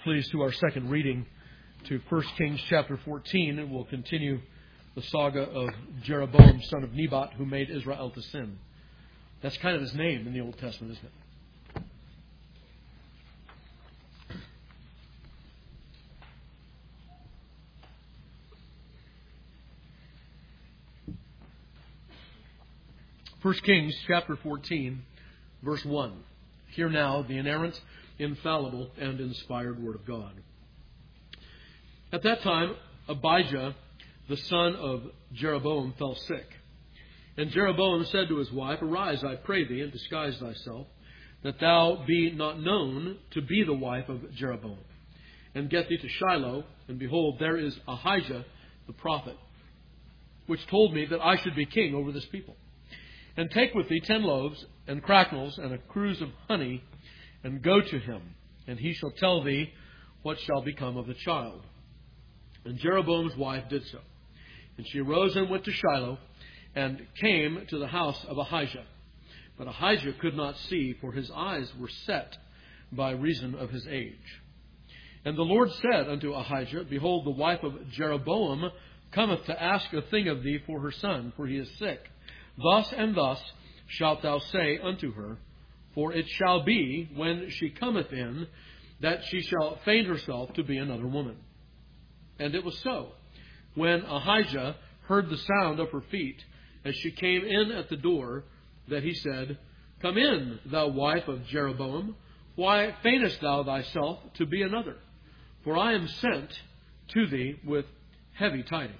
please, to our second reading, to 1 Kings chapter 14, and we'll continue the saga of Jeroboam, son of Nebat, who made Israel to sin. That's kind of his name in the Old Testament, isn't it? First Kings chapter 14, verse 1. Hear now the inerrant, infallible, and inspired Word of God. At that time, Abijah, the son of Jeroboam, fell sick. And Jeroboam said to his wife, Arise, I pray thee, and disguise thyself, that thou be not known to be the wife of Jeroboam. And get thee to Shiloh, and behold, there is Ahijah the prophet, which told me that I should be king over this people. And take with thee 10 loaves, and cracknels, and a cruse of honey, and go to him, and he shall tell thee what shall become of the child. And Jeroboam's wife did so. And she arose and went to Shiloh, and came to the house of Ahijah. But Ahijah could not see, for his eyes were set by reason of his age. And the Lord said unto Ahijah, Behold, the wife of Jeroboam cometh to ask a thing of thee for her son, for he is sick. Thus and thus shalt thou say unto her, for it shall be, when she cometh in, that she shall feign herself to be another woman. And it was so, when Ahijah heard the sound of her feet, as she came in at the door, that he said, Come in, thou wife of Jeroboam. Why feignest thou thyself to be another? For I am sent to thee with heavy tidings.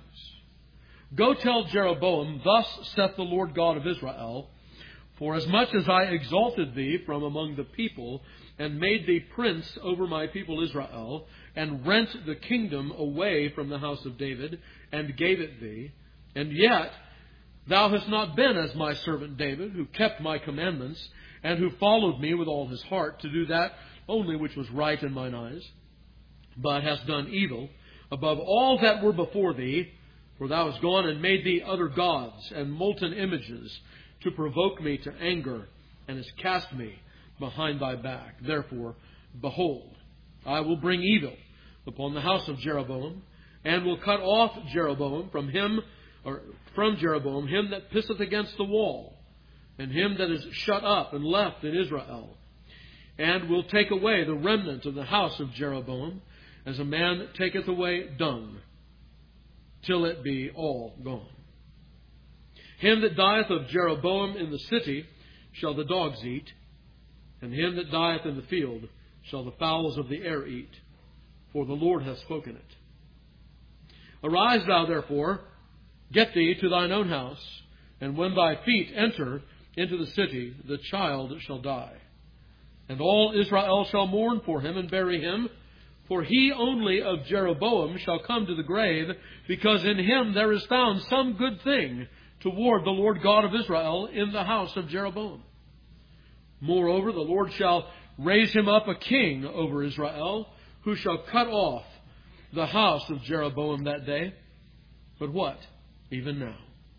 Go tell Jeroboam, Thus saith the Lord God of Israel, For as much as I exalted thee from among the people, and made thee prince over my people Israel, and rent the kingdom away from the house of David, and gave it thee, and yet thou hast not been as my servant David, who kept my commandments, and who followed me with all his heart, to do that only which was right in mine eyes, but hast done evil above all that were before thee, for thou hast gone and made thee other gods and molten images to provoke me to anger, and hast cast me behind thy back. Therefore, behold, I will bring evil upon the house of Jeroboam, and will cut off Jeroboam from Jeroboam him that pisseth against the wall, and him that is shut up and left in Israel, and will take away the remnant of the house of Jeroboam, as a man taketh away dung, till it be all gone. Him that dieth of Jeroboam in the city shall the dogs eat, and him that dieth in the field shall the fowls of the air eat, for the Lord hath spoken it. Arise thou therefore, get thee to thine own house, and when thy feet enter into the city, the child shall die. And all Israel shall mourn for him and bury him, for he only of Jeroboam shall come to the grave, because in him there is found some good thing toward the Lord God of Israel in the house of Jeroboam. Moreover, the Lord shall raise him up a king over Israel, who shall cut off the house of Jeroboam that day. But what? Even now.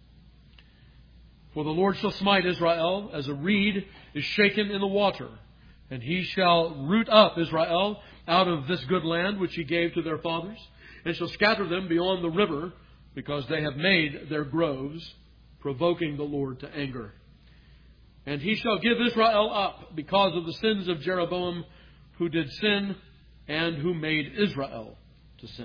For the Lord shall smite Israel as a reed is shaken in the water, and he shall root up Israel out of this good land which he gave to their fathers, and shall scatter them beyond the river, because they have made their groves, provoking the Lord to anger. And he shall give Israel up because of the sins of Jeroboam, who did sin, and who made Israel to sin.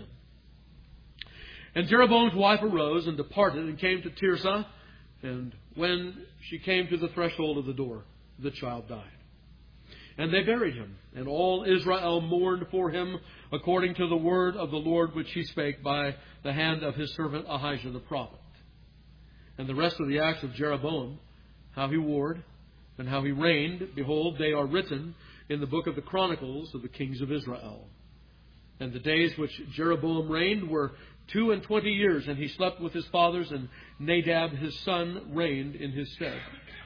And Jeroboam's wife arose and departed, and came to Tirzah, and when she came to the threshold of the door, the child died. And they buried him, and all Israel mourned for him, according to the word of the Lord which he spake by the hand of his servant Ahijah the prophet. And the rest of the acts of Jeroboam, how he warred, and how he reigned, behold, they are written in the book of the Chronicles of the kings of Israel. And the days which Jeroboam reigned were 22 years, and he slept with his fathers, and Nadab his son reigned in his stead.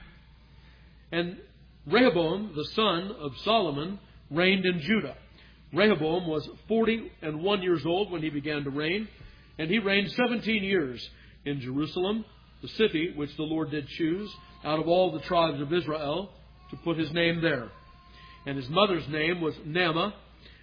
And Rehoboam, the son of Solomon, reigned in Judah. Rehoboam was 41 years old when he began to reign, and he reigned 17 years in Jerusalem, the city which the Lord did choose out of all the tribes of Israel to put his name there. And his mother's name was Naamah,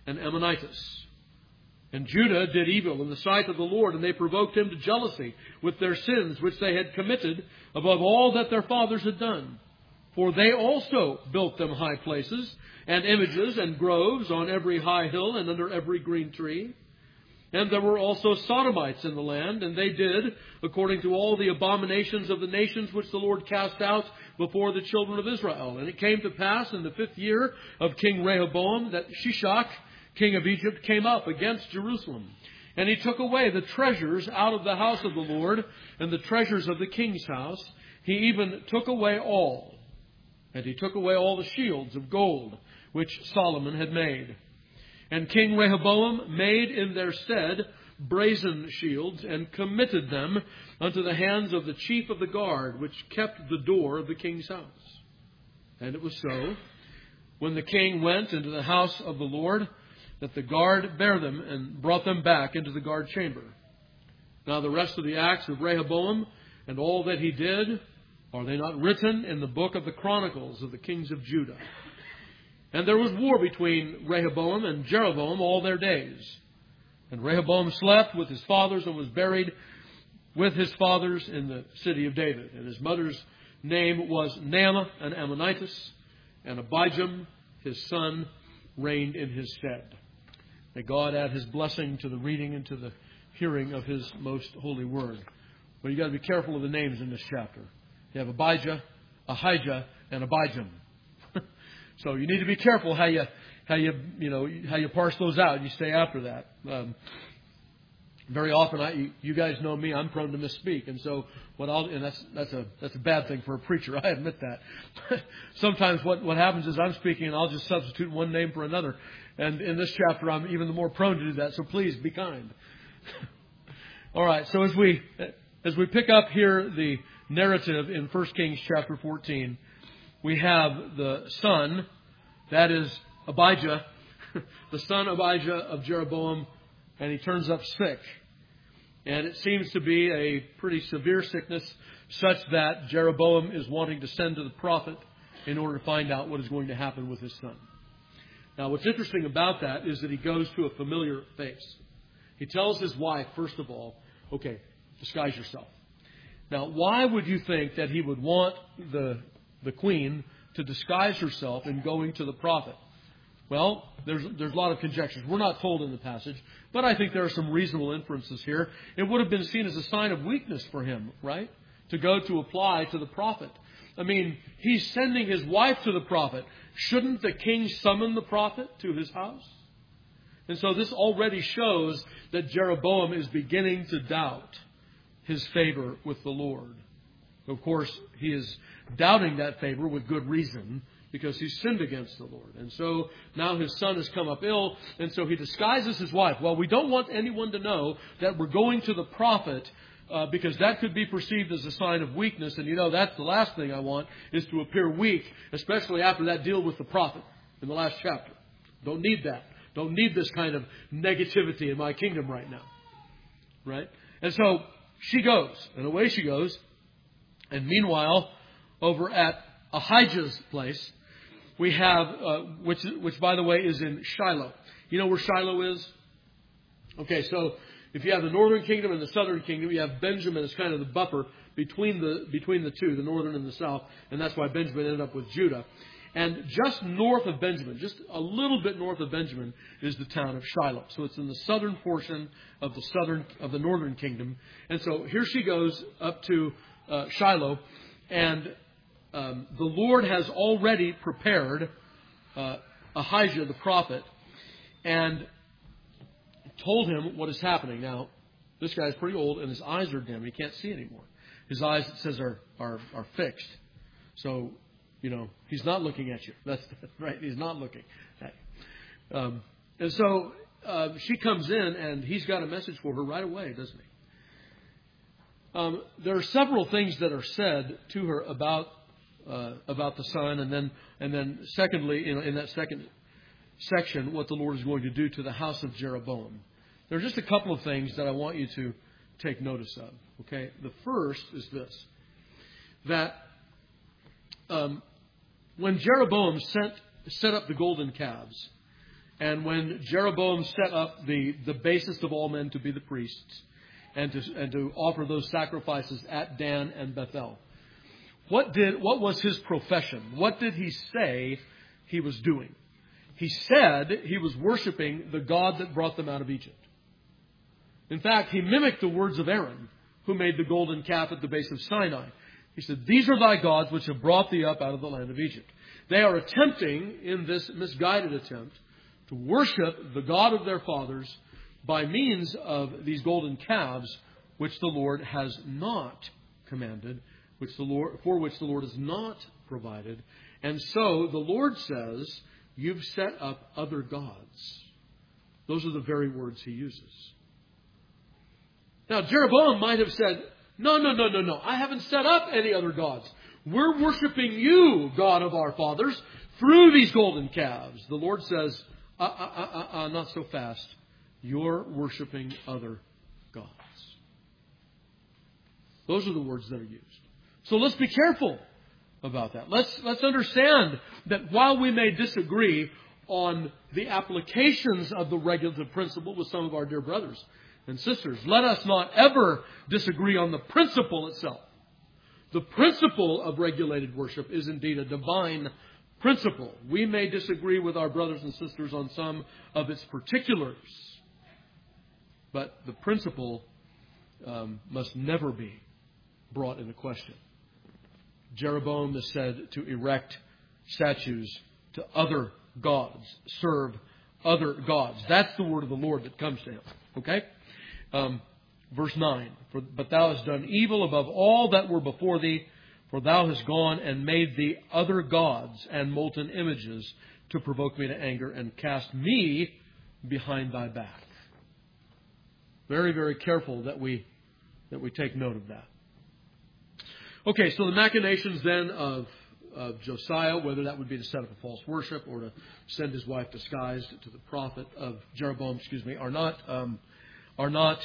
and Ammonitis. And Judah did evil in the sight of the Lord, and they provoked him to jealousy with their sins, which they had committed above all that their fathers had done. For they also built them high places, and images, and groves on every high hill, and under every green tree. And there were also Sodomites in the land, and they did according to all the abominations of the nations which the Lord cast out before the children of Israel. And it came to pass in the 5th year of King Rehoboam that Shishak, king of Egypt, came up against Jerusalem. And he took away the treasures out of the house of the Lord, and the treasures of the king's house. He even took away all. And he took away all the shields of gold which Solomon had made. And King Rehoboam made in their stead brazen shields, and committed them unto the hands of the chief of the guard, which kept the door of the king's house. And it was so, when the king went into the house of the Lord, that the guard bare them and brought them back into the guard chamber. Now the rest of the acts of Rehoboam and all that he did, are they not written in the book of the Chronicles of the kings of Judah? And there was war between Rehoboam and Jeroboam all their days. And Rehoboam slept with his fathers and was buried with his fathers in the city of David. And his mother's name was Naamah, an Ammonitess, and Abijam, his son, reigned in his stead. May God add His blessing to the reading and to the hearing of His most holy word. But you've got to be careful of the names in this chapter. You have Abijah, Ahijah, and Abijam. So you need to be careful how you parse those out. You stay after that. Very often, you guys know me. I'm prone to misspeak, and so that's a bad thing for a preacher. I admit that. Sometimes what happens is I'm speaking, and I'll just substitute one name for another. And in this chapter, I'm even more prone to do that. So please be kind. All right. So as we pick up here the narrative in 1 Kings chapter 14. We have the son, that is Abijah, the son Abijah of Jeroboam, and he turns up sick. And it seems to be a pretty severe sickness, such that Jeroboam is wanting to send to the prophet in order to find out what is going to happen with his son. Now, what's interesting about that is that he goes to a familiar face. He tells his wife, first of all, okay, disguise yourself. Now, why would you think that he would want the queen to disguise herself in going to the prophet? Well, there's a lot of conjectures. We're not told in the passage, but I think there are some reasonable inferences here. It would have been seen as a sign of weakness for him, right? To go to apply to the prophet. I mean, he's sending his wife to the prophet. Shouldn't the king summon the prophet to his house? And so this already shows that Jeroboam is beginning to doubt his favor with the Lord. Of course, he is doubting that favor with good reason, because he's sinned against the Lord. And so now his son has come up ill, and so he disguises his wife. Well, we don't want anyone to know that we're going to the prophet, because that could be perceived as a sign of weakness. And that's the last thing I want, is to appear weak, especially after that deal with the prophet in the last chapter. Don't need that. Don't need this kind of negativity in my kingdom right now. Right? And so she goes, and away she goes. And meanwhile, over at Ahijah's place, we have, which by the way is in Shiloh. You know where Shiloh is? Okay, so if you have the northern kingdom and the southern kingdom, you have Benjamin as kind of the buffer between the two, the northern and the south, and that's why Benjamin ended up with Judah. And just north of Benjamin, just a little bit north of Benjamin, is the town of Shiloh. So it's in the southern portion of the northern kingdom. And so here she goes up to Shiloh, and the Lord has already prepared Ahijah the prophet and told him what is happening. Now, this guy's pretty old, and his eyes are dim. He can't see anymore. His eyes, it says, are fixed. So, he's not looking at you. That's right. He's not looking at you. And so she comes in, and he's got a message for her right away, doesn't he? There are several things that are said to her about the son, and then secondly, in that second section, what the Lord is going to do to the house of Jeroboam. There are just a couple of things that I want you to take notice of. Okay, the first is this: that when Jeroboam set up the golden calves, And when Jeroboam set up the basest of all men to be the priests and to offer those sacrifices at Dan and Bethel, what was his profession? What did he say he was doing? He said he was worshiping the God that brought them out of Egypt. In fact, he mimicked the words of Aaron, who made the golden calf at the base of Sinai. He said, "These are thy gods which have brought thee up out of the land of Egypt." They are attempting, in this misguided attempt, to worship the God of their fathers by means of these golden calves, which the Lord has not commanded, for which the Lord has not provided. And so the Lord says, "You've set up other gods." Those are the very words he uses. Now, Jeroboam might have said, No. I haven't set up any other gods. We're worshiping you, God of our fathers, through these golden calves. The Lord says, not so fast. You're worshiping other gods. Those are the words that are used. So let's be careful about that. Let's understand that while we may disagree on the applications of the regulative principle with some of our dear brothers and sisters, let us not ever disagree on the principle itself. The principle of regulated worship is indeed a divine principle. We may disagree with our brothers and sisters on some of its particulars, but the principle must never be brought into question. Jeroboam is said to erect statues to other gods, serve other gods. That's the word of the Lord that comes to him. Okay? Verse 9, But thou hast done evil above all that were before thee, for thou hast gone and made thee other gods and molten images to provoke me to anger and cast me behind thy back. Very, very careful that we take note of that. Okay, so the machinations then of Josiah, whether that would be to set up a false worship or to send his wife disguised to the prophet of Jeroboam, are not.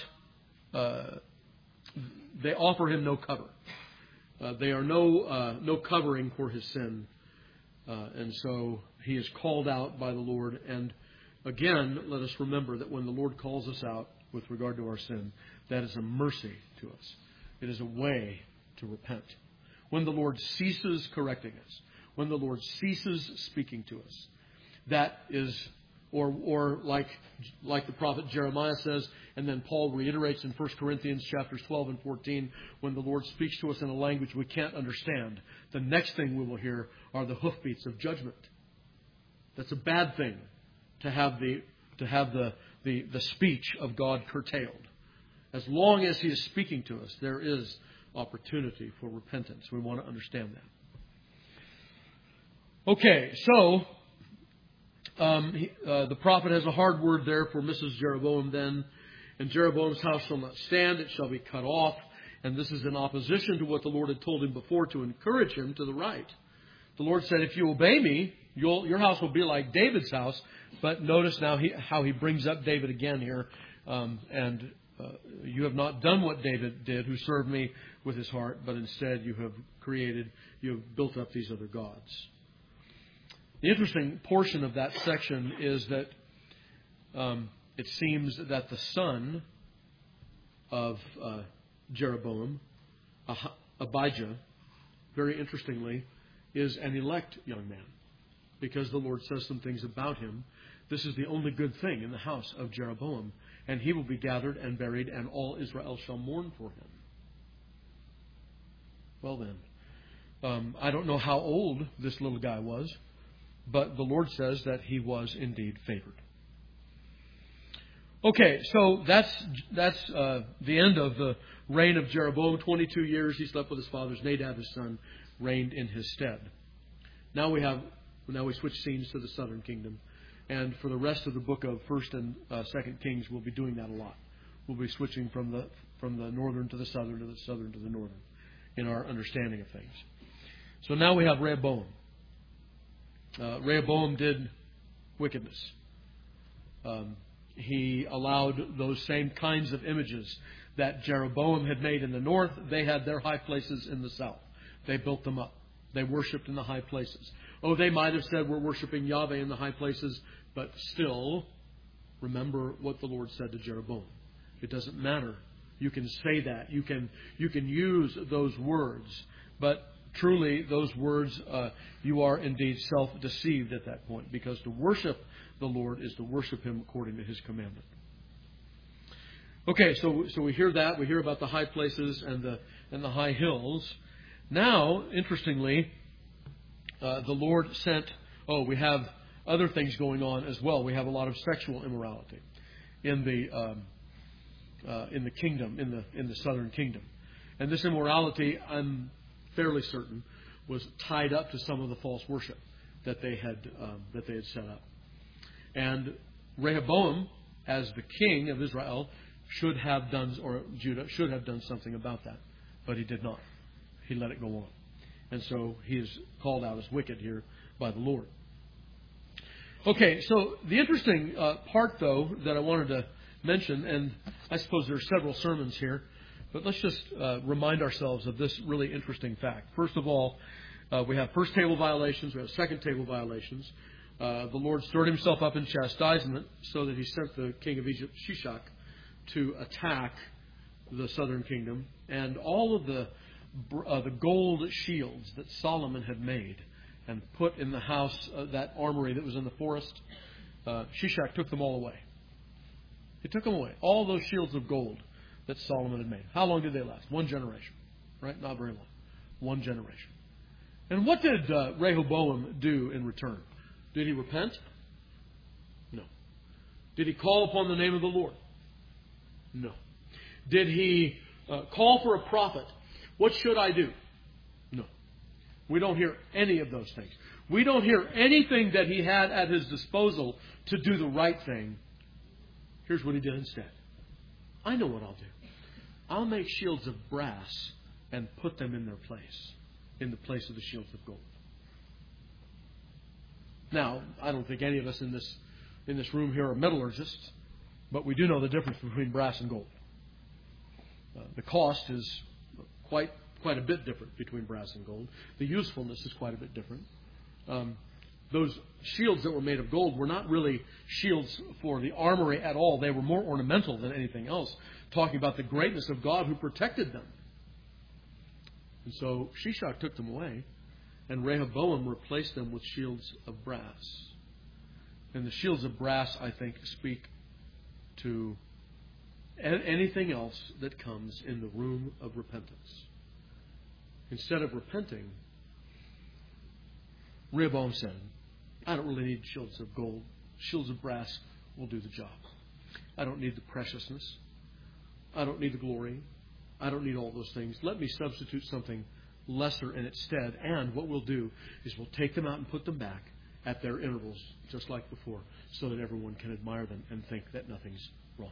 They offer him no cover. They are no covering for his sin, and so he is called out by the Lord. And again, let us remember that when the Lord calls us out with regard to our sin, that is a mercy to us. It is a way to repent. When the Lord ceases correcting us, when the Lord ceases speaking to us, that is, or like the prophet Jeremiah says, and then Paul reiterates in 1 Corinthians chapters 12 and 14, when the Lord speaks to us in a language we can't understand, the next thing we will hear are the hoofbeats of judgment. That's a bad thing, to have the speech of God curtailed. As long as He is speaking to us, there is opportunity for repentance. We want to understand that. Okay, so the prophet has a hard word there for Mrs. Jeroboam then. And Jeroboam's house shall not stand, it shall be cut off. And this is in opposition to what the Lord had told him before to encourage him to the right. The Lord said, if you obey me, your house will be like David's house. But notice now how he brings up David again here. You have not done what David did, who served me with his heart, but instead you have built up these other gods. The interesting portion of that section is that it seems that the son of Jeroboam, Abijah, very interestingly, is an elect young man, because the Lord says some things about him. This is the only good thing in the house of Jeroboam, and he will be gathered and buried, and all Israel shall mourn for him. Well then, I don't know how old this little guy was, but the Lord says that he was indeed favored. Okay, so that's the end of the reign of Jeroboam. 22 years he slept with his fathers. Nadab, his son, reigned in his stead. Now we switch scenes to the southern kingdom. And for the rest of the book of 1st and 2nd Kings, we'll be doing that a lot. We'll be switching from the northern to the southern to the northern in our understanding of things. So now we have Rehoboam. Rehoboam did wickedness. He allowed those same kinds of images that Jeroboam had made in the north. They had their high places in the south. They built them up. They worshipped in the high places. Oh, they might have said we're worshiping Yahweh in the high places. But still, remember what the Lord said to Jeroboam. It doesn't matter. You can say that. You can use those words. But truly, those words, you are indeed self-deceived at that point. Because to worship the Lord is to worship Him according to His commandment. Okay, so we hear that. We hear about the high places and the high hills. Now, interestingly, the Lord sent... we have other things going on as well. We have a lot of sexual immorality in the kingdom, in the southern kingdom. And this immorality, I'm fairly certain, was tied up to some of the false worship that they had set up. And Rehoboam, as the king of Israel, Judah should have done something about that. But he did not. He let it go on. And so he is called out as wicked here by the Lord. Okay, so the interesting part, though, that I wanted to mention, and I suppose there are several sermons here, but let's just remind ourselves of this really interesting fact. First of all, we have first table violations, we have second table violations. The Lord stirred Himself up in chastisement so that He sent the king of Egypt, Shishak, to attack the southern kingdom. And all of the gold shields that Solomon had made and put in the house, that armory that was in the forest, Shishak took them all away. He took them away. All those shields of gold that Solomon had made. How long did they last? 1 generation. Right? Not very long. 1 generation. And what did Rehoboam do in return? Did he repent? No. Did he call upon the name of the Lord? No. Did he call for a prophet? What should I do? No. We don't hear any of those things. We don't hear anything that he had at his disposal to do the right thing. Here's what he did instead. I know what I'll do. I'll make shields of brass and put them in their place, in the place of the shields of gold. Now, I don't think any of us in this room here are metallurgists, but we do know the difference between brass and gold. The cost is quite a bit different between brass and gold. The usefulness is quite a bit different. Those shields that were made of gold were not really shields for the armory at all. They were more ornamental than anything else, talking about the greatness of God who protected them. And so Shishak took them away, and Rehoboam replaced them with shields of brass. And the shields of brass, I think, speak to anything else that comes in the room of repentance. Instead of repenting, Rehoboam said, I don't really need shields of gold. Shields of brass will do the job. I don't need the preciousness. I don't need the glory. I don't need all those things. Let me substitute something lesser in its stead. And what we'll do is we'll take them out and put them back at their intervals, just like before, so that everyone can admire them and think that nothing's wrong.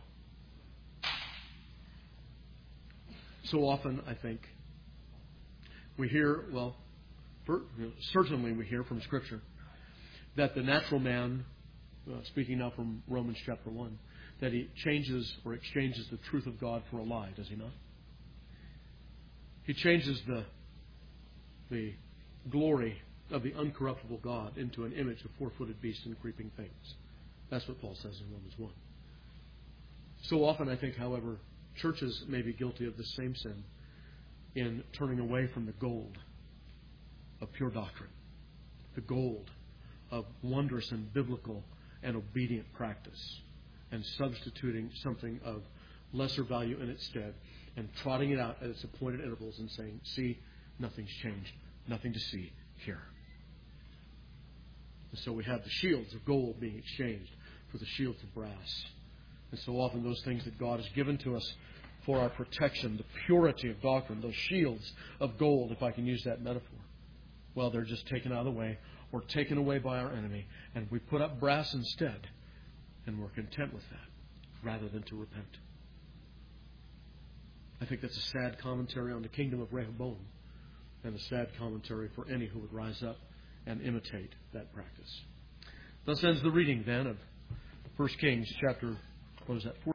So often, I think, we hear, certainly we hear from Scripture that the natural man, speaking now from Romans chapter 1, that he changes or exchanges the truth of God for a lie, does he not? He changes the glory of the uncorruptible God into an image of four-footed beasts and creeping things. That's what Paul says in Romans 1. So often, I think, however, churches may be guilty of the same sin in turning away from the gold of pure doctrine, the gold of wondrous and biblical and obedient practice, and substituting something of lesser value in its stead and trotting it out at its appointed intervals and saying, see, nothing's changed, nothing to see here. And so we have the shields of gold being exchanged for the shields of brass. And so often those things that God has given to us for our protection, the purity of doctrine, those shields of gold, if I can use that metaphor, well, they're just taken out of the way or taken away by our enemy, and we put up brass instead, and we're content with that rather than to repent. I think that's a sad commentary on the kingdom of Rehoboam and a sad commentary for any who would rise up and imitate that practice. Thus ends the reading then of 1 Kings chapter, 14.